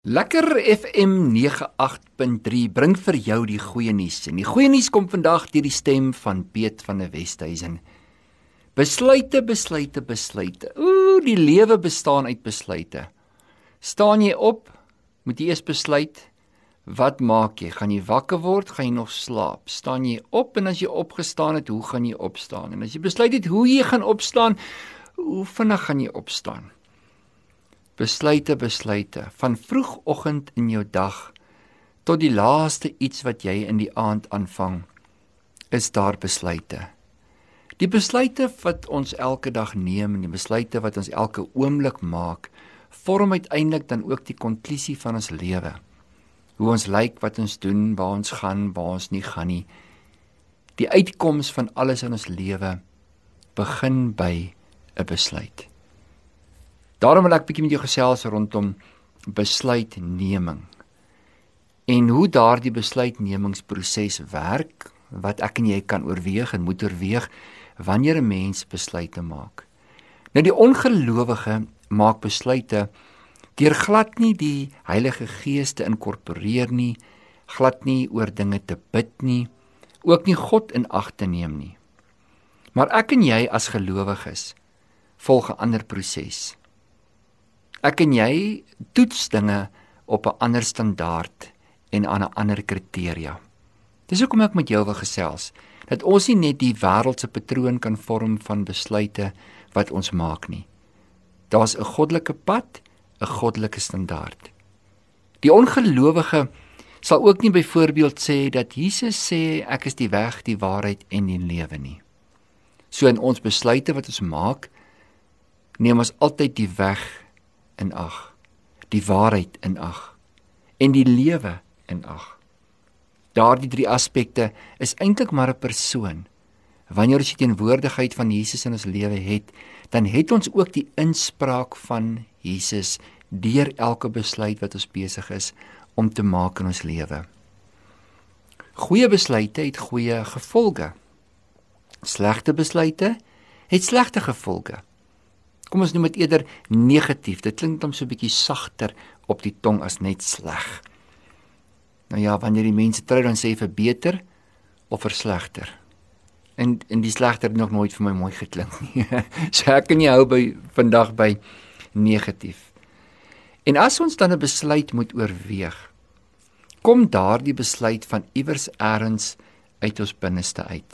Lekker FM 98.3 bring vir jou die goeie nuus. En die goeie nuus kom vandag deur die stem van Piet van der Westhuizen. Besluite. Die lewe bestaan uit besluite. Staan jy op, moet jy eers besluit, wat maak jy? Gaan jy wakker word, gaan jy nog slaap? Staan jy op en as jy opgestaan het, hoe gaan jy opstaan? En as jy besluit het hoe jy gaan opstaan, hoe vinnig gaan jy opstaan? Besluite, van vroegoggend in jou dag tot die laaste iets wat jy in die aand aanvang, is daar besluite. Die besluite wat ons elke dag neem en die besluite wat ons elke oomblik maak, vorm uiteindelik dan ook die konklusie van ons lewe. Hoe ons lyk, wat ons doen, waar ons gaan, waar ons nie gaan nie. Die uitkoms van alles in ons lewe begin by 'n besluit. Daarom wil ek bietjie met jou gesels rondom besluitneming en hoe daardie besluitnemingsproses werk, wat ek en jy kan oorweeg en moet oorweeg wanneer 'n mens besluite maak. Nou die ongelowige maak besluite deur glad nie die Heilige Gees te inkorporeer nie, glad nie oor dinge te bid nie, ook nie God in ag te neem nie. Maar ek en jy as gelowiges volg 'n ander proses. Ek en jy toets dinge op 'n ander standaard en aan 'n ander kriteria. Dis hoekom ek met jou wil gesels, dat ons nie net die wêreldse patroon kan vorm van besluite wat ons maak nie. Daar's 'n goddelike pad, 'n goddelike standaard. Die ongelowige sal ook nie byvoorbeeld sê dat Jesus sê ek is die weg, die waarheid en die lewe nie. So in ons besluite wat ons maak, neem ons altyd die weg in ag, die waarheid in ag en die lewe in ag. Daardie 3 aspekte is eintlik maar 'n persoon. Wanneer ons die teenwoordigheid van Jesus in ons lewe het, dan het ons ook die inspraak van Jesus deur elke besluit wat ons besig is om te maak in ons lewe. Goeie besluite het goeie gevolge. Slegte besluite het slegte gevolge. Kom ons noem dit eerder negatief. Dit klink dan so 'n bietjie sagter op die tong as net sleg. Nou ja, wanneer die mense trou dan sê vir beter of vir slegter. En die slegter het nog nooit vir my mooi geklink nie. So ek kan nie hou vandag by negatief. En as ons dan 'n besluit moet oorweeg, kom daardie besluit van iewers elders uit ons binneste uit.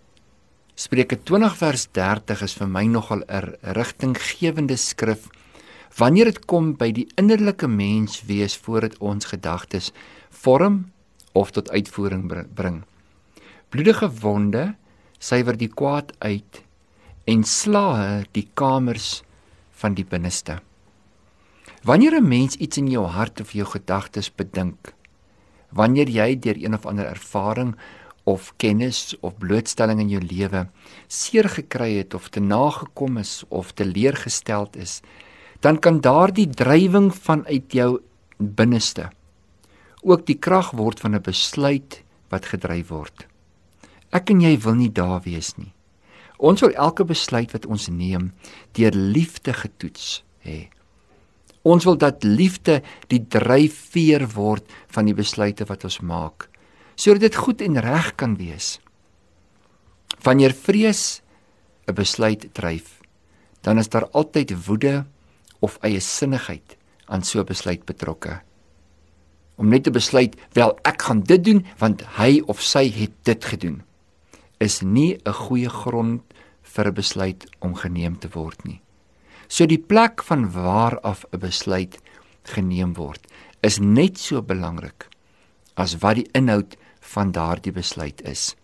Spreuke 20 vers 30 is vir my nogal 'n rigtinggewende skrif wanneer dit kom by die innerlike mens wees voordat ons gedagtes vorm of tot uitvoering bring. Bloedige wonde suiwer die kwaad uit en slae die kamers van die binneste. Wanneer 'n mens iets in jou hart of jou gedagtes bedink, wanneer jy deur een of ander ervaring of kennis of blootstelling in jou lewe seer gekry het of te nagekom is of teleurgesteld is, dan kan daardie drywing vanuit jou binneste ook die krag word van 'n besluit wat gedryf word. Ek en jy wil nie daar wees nie. Ons wil elke besluit wat ons neem deur liefde getoets hê. Ons wil dat liefde die dryfveer word van die besluite wat ons maak, sodat dit goed en reg kan wees. Wanneer vrees 'n besluit dryf, dan is daar altyd woede of eiesinnigheid aan so 'n besluit betrokke. Om net te besluit, wel ek gaan dit doen, want hy of sy het dit gedoen, is nie 'n goeie grond vir 'n besluit om geneem te word nie. So die plek van waar af 'n besluit geneem word, is net so belangrik as wat die inhoud van daardie besluit is.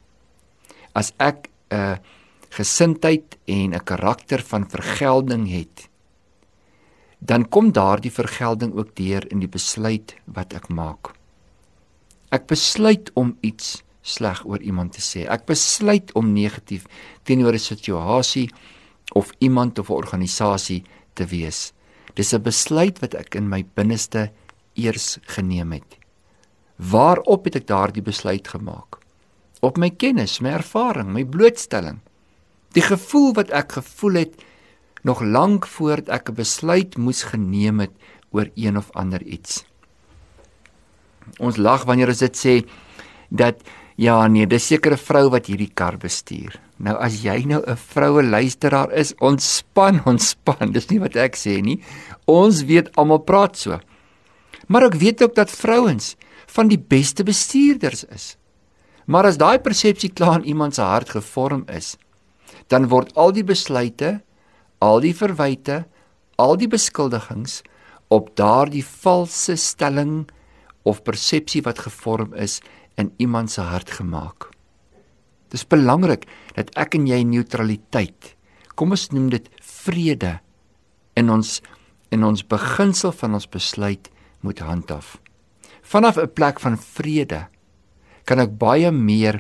As ek 'n gesindheid en 'n karakter van vergelding het, dan kom daardie vergelding ook deur in die besluit wat ek maak. Ek besluit om iets sleg oor iemand te sê. Ek besluit om negatief teenoor 'n situasie of iemand of 'n organisasie te wees. Dis 'n besluit wat ek in my binneste eers geneem het. Waarop het ek daardie besluit gemaak? Op my kennis, my ervaring, my blootstelling. Die gevoel wat ek gevoel het nog lank voordat ek 'n besluit moes geneem het oor een of ander iets. Ons lag wanneer ons dit sê, dat, ja nee, dis seker 'n vrou wat hierdie kar bestuur. Nou as jy nou 'n vroue luisteraar is, ontspan, dis nie wat ek sê nie. Ons weet almal praat so. Maar ek weet ook dat vrouens van die beste bestuurders is. Maar as daai persepsie klaar in iemand se hart gevorm is, dan word al die besluite, al die verwyte, al die beskuldigings op daardie valse stelling of persepsie wat gevorm is in iemand se hart gemaak. Dis belangrik dat ek en jy neutraliteit, kom ons noem dit vrede, in ons beginsel van ons besluit moet handhaaf. Vanaf 'n plek van vrede kan ek baie meer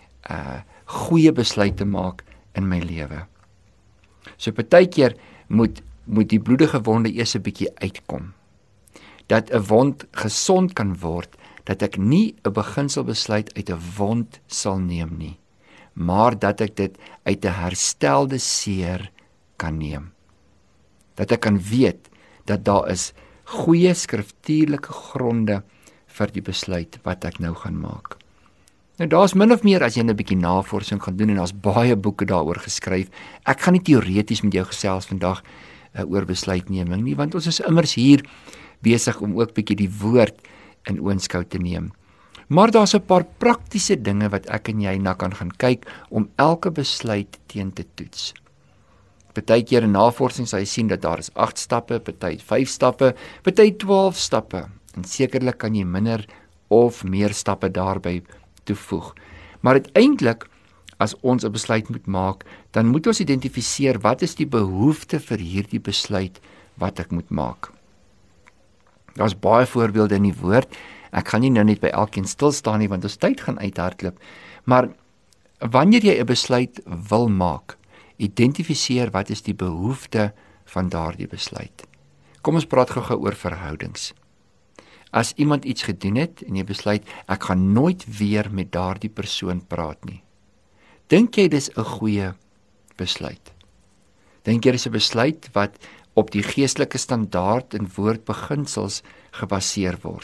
goeie besluite maak in my lewe. So partykeer moet die bloedige wonde eers 'n bietjie uitkom. Dat 'n wond gesond kan word, dat ek nie 'n beginselbesluit uit 'n wond sal neem nie, maar dat ek dit uit 'n herstelde seer kan neem. Dat ek kan weet dat daar is goeie skriftuurlike gronde vir die besluit wat ek nou gaan maak. Nou daar's min of meer as jy 'n bietjie navorsing gaan doen en daar's baie boeke daaroor geskryf. Ek gaan nie teoreties met jou gesels vandag oor besluitneming nie, want ons is immers hier besig om ook bietjie die woord in oënskou te neem. Maar daar's 'n paar praktiese dinge wat ek en jy na kan gaan kyk om elke besluit teen te toets. Partykeer in navorsing sal jy sien dat daar is 8 stappe, party 5 stappe, party 12 stappe. En sekerlik kan jy minder of meer stappe daarby toevoeg. Maar uiteindelik, as ons 'n besluit moet maak, dan moet ons identifiseer wat is die behoefte vir hierdie besluit wat ek moet maak. Daar's baie voorbeelde in die woord. Ek gaan nie nou net by elkeen stil staan nie, want ons tyd gaan uithardloop. Maar wanneer jy 'n besluit wil maak, identifiseer wat is die behoefte van daardie besluit. Kom ons praat gou-gou oor verhoudings. As iemand iets gedoen het en jy besluit, ek gaan nooit weer met daardie persoon praat nie. Dink jy dis 'n goeie besluit? Dink jy dis 'n besluit wat op die geestelike standaard en woordbeginsels gebaseer word?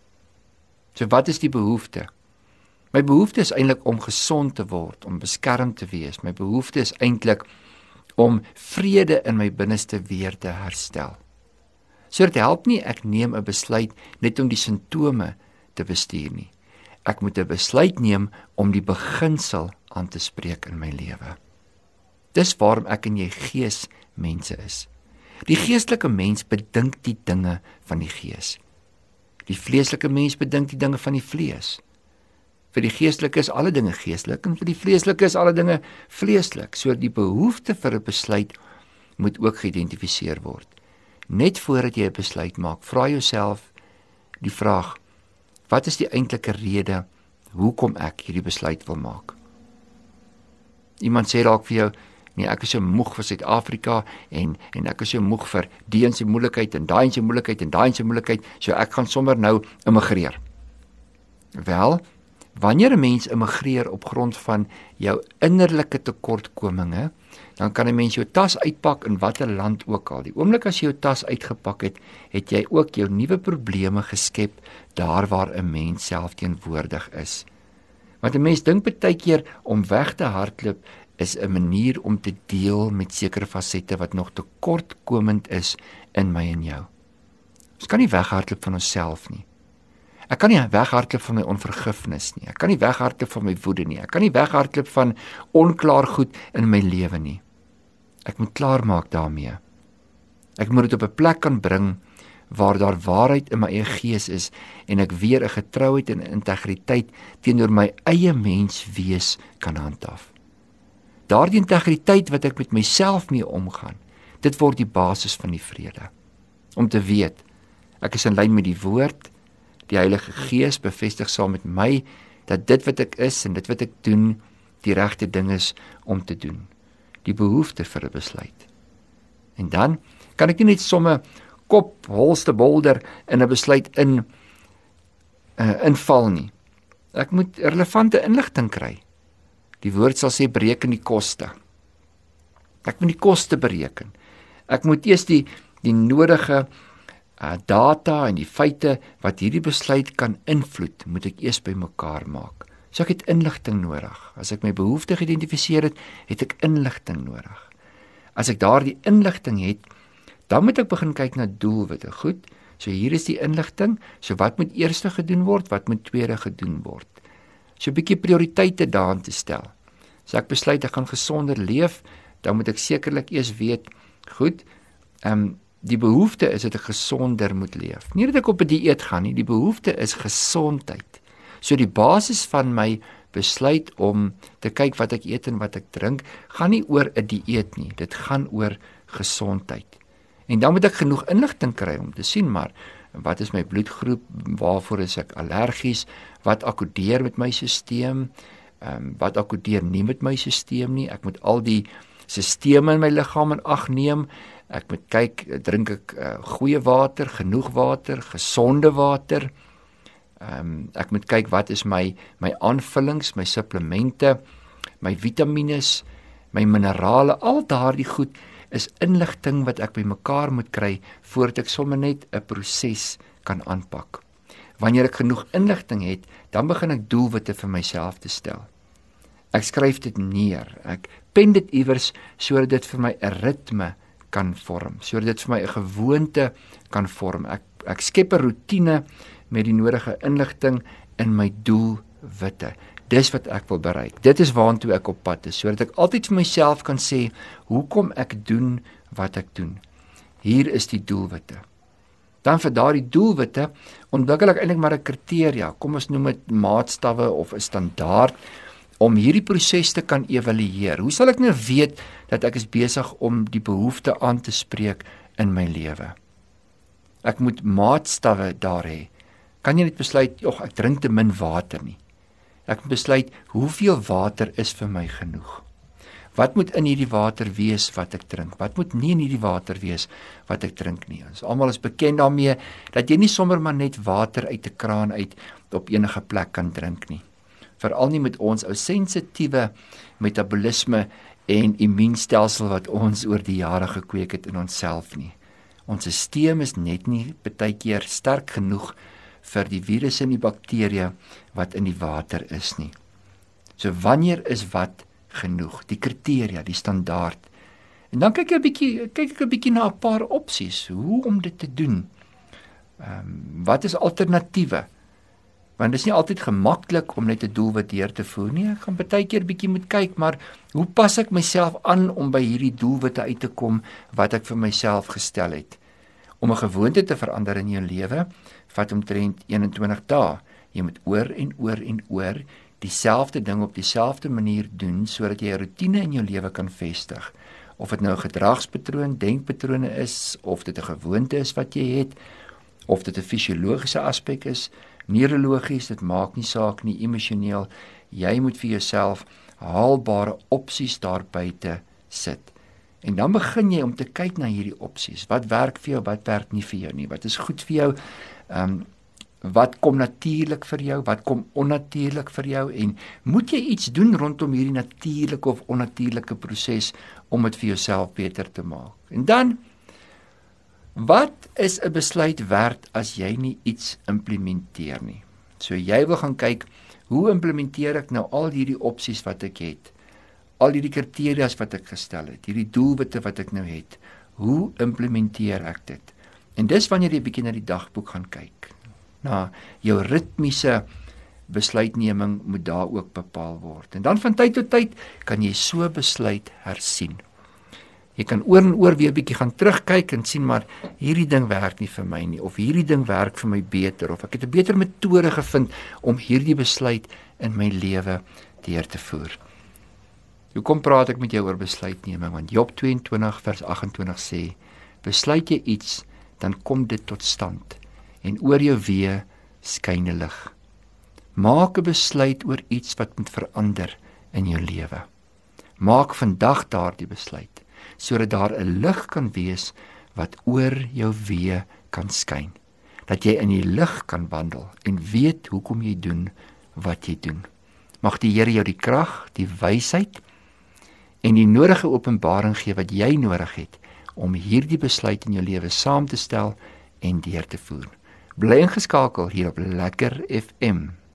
So wat is die behoefte? My behoefte is eintlik om gesond te word, om beskerm te wees. My behoefte is eintlik om vrede in my binneste weer te herstel. So dit help nie ek neem 'n besluit net om die simptome te bestuur nie. Ek moet 'n besluit neem om die beginsel aan te spreek in my lewe. Dis waarom ek en jy geesmense is. Die geestelike mens bedink die dinge van die gees. Die vleeslike mens bedink die dinge van die vlees. Vir die geestelike is alle dinge geestelik en vir die vleeslike is alle dinge vleeslik. So die behoefte vir 'n besluit moet ook geïdentifiseer word. Net voordat jy 'n besluit maak, vra jouself die vraag: wat is die eintlike rede hoekom ek hierdie besluit wil maak? Iemand sê dalk vir jou: nee, ek is so moeg vir Suid-Afrika en ek is so moeg vir die en se moeilikheid en daai en se moeilikheid en daai en se moeilikheid, so ek gaan sommer nou immigreer. Wel, wanneer 'n mens immigreer op grond van jou innerlike tekortkominge, dan kan 'n mens jou tas uitpak in watter land ook al. Die oomblik as jy jou tas uitgepak het, het jy ook jou nuwe probleme geskep daar waar 'n mens self teenwoordig is. Want 'n mens dink baie keer om weg te hardloop is 'n manier om te deel met sekere fasette wat nog tekortkomend is in my en jou. Ons kan nie weghardloop van onsself nie. Ek kan nie weghardloop van my onvergifnis nie. Ek kan nie weghardloop van my woede nie. Ek kan nie weghardloop van onklaar goed in my lewe nie. Ek moet klaarmaak daarmee. Ek moet dit op 'n plek kan bring waar daar waarheid in my eie gees is en ek weer 'n getrouheid en integriteit teenoor my eie menswees kan handhaaf. Daardie integriteit wat ek met myself mee omgaan, dit word die basis van die vrede. Om te weet, ek is in lyn met die woord, die Heilige Gees bevestig saam met my dat dit wat ek is en dit wat ek doen die regte ding is om te doen. Die behoefte vir 'n besluit. En dan kan ek nie net somme kop holste bolder in 'n besluit inval nie. Ek moet relevante inligting kry. Die woord sal sê bereken die koste. Ek moet die koste bereken. Ek moet eers die nodige data en die feite wat hierdie besluit kan invloed, moet ek eers bymekaar maak. So ek het inligting nodig. As ek my behoefte geïdentifiseer het, het ek inligting nodig. As ek daardie inligting het, dan moet ek begin kyk na doelwitte. Goed, so hier is die inligting, so wat moet eers gedoen word, wat moet tweede gedoen word. So 'n bietjie prioriteite daarin te stel. So ek besluit ek gaan gesonder leef, dan moet ek sekerlik eers weet, goed, die behoefte is dat ek gesonder moet leef. Nie dat ek op 'n dieet gaan nie, die behoefte is gesondheid. So die basis van my besluit om te kyk wat ek eet en wat ek drink, gaan nie oor 'n dieet nie, dit gaan oor gesondheid. En dan moet ek genoeg inligting kry om te sien, maar wat is my bloedgroep, waarvoor is ek allergies, wat akkodeer met my stelsel, wat akkodeer nie met my stelsel nie. Ek moet al die stelsels in my liggaam in ag neem. Ek moet kyk, drink ek goeie water, genoeg water, gesonde water. Ek moet kyk wat is my aanvullings, my supplemente, my vitamiene, my minerale, al daardie goed is inligting wat ek bymekaar moet kry voordat ek sommer net 'n proses kan aanpak. Wanneer ek genoeg inligting het, dan begin ek doelwitte vir myself te stel. Ek skryf dit neer, ek pen dit iewers sodat dit vir my 'n ritme kan vorm, sodat dit vir my 'n gewoonte kan vorm. Ek skep 'n roetine met die nodige inligting in my doelwitte. Dis wat ek wil bereik. Dit is waantoe ek op pad is, sodat ek altyd vir myself kan sê, hoekom ek doen wat ek doen. Hier is die doelwitte. Dan vir daardie doelwitte ontwikkel ek eintlik maar 'n kriteria, kom ons noem dit maatstawwe of 'n standaard, om hierdie proses te kan evalueer. Hoe sal ek nou weet dat ek is besig om die behoefte aan te spreek in my lewe? Ek moet maatstawwe daar hê. Kan jy net besluit, ek drink te min water nie. Ek moet besluit, hoeveel water is vir my genoeg? Wat moet in hierdie water wees wat ek drink? Wat moet nie in hierdie water wees wat ek drink nie? Ons almal is bekend daarmee dat jy nie sommer maar net water uit 'n kraan uit op enige plek kan drink nie. Veral nie met ons ou sensitiewe metabolisme en immuunstelsel wat ons oor die jare gekweek het in onsself nie. Ons stelsel is net nie baie keer sterk genoeg vir die virusse en die bakterieë wat in die water is nie. So wanneer is wat genoeg? Die kriteria, die standaard. En dan kyk ek 'n bietjie na 'n paar opsies, hoe om dit te doen. Wat is alternatiewe? Want dit is nie altyd gemaklik om net 'n doelwit deur te voer nie. Ek gaan baie keer bietjie moet kyk, maar hoe pas ek myself aan om by hierdie doelwitte uit te kom wat ek vir myself gestel het? Om 'n gewoonte te verander in jou lewe, vat omtrent 21 dae. Jy moet oor en oor en oor dieselfde ding op dieselfde manier doen, sodat jy 'n roetine in jou lewe kan vestig. Of dit nou 'n gedragspatroon, denkpatrone is, of dit 'n gewoonte is wat jy het, of dit 'n fisiologiese aspek is, neurologies, dit maak nie saak nie, emosioneel. Jy moet vir jouself haalbare opsies daar buite sit. En dan begin jy om te kyk na hierdie opsies. Wat werk vir jou, wat werk nie vir jou nie? Wat is goed vir jou? Wat kom natuurlik vir jou? Wat kom onnatuurlik vir jou? En moet jy iets doen rondom hierdie natuurlike of onnatuurlike proses om dit vir jouself beter te maak? En dan, wat is 'n besluit werd as jy nie iets implementeer nie? So jy wil gaan kyk, hoe implementeer ek nou al hierdie opsies wat ek het? Al hierdie kriteria's wat ek gestel het, hierdie doelwitte wat ek nou het, hoe implementeer ek dit? En dis wanneer jy bietjie na die dagboek gaan kyk. Na jou ritmiese besluitneming moet daar ook bepaal word. En dan van tyd tot tyd kan jy so besluit hersien. Jy kan oor en oor weer bietjie gaan terugkyk en sien, maar hierdie ding werk nie vir my nie, of hierdie ding werk vir my beter, of ek het 'n beter metode gevind om hierdie besluit in my lewe deur te voer. Hoekom praat ek met jou oor besluitneming? Want Job 22 vers 28 sê, besluit jy iets, dan kom dit tot stand, en oor jou weë skyn 'n lig. Maak 'n besluit oor iets wat moet verander in jou lewe. Maak vandag daardie besluit, sodat daar 'n lig kan wees wat oor jou weë kan skyn. Dat jy in die lig kan wandel en weet hoekom jy doen wat jy doen. Mag die Here jou die krag, die wysheid en die nodige openbaring gee wat jy nodig het om hierdie besluit in jou lewe saam te stel en deur te voer. Bly ingeskakel hier op Lekker FM.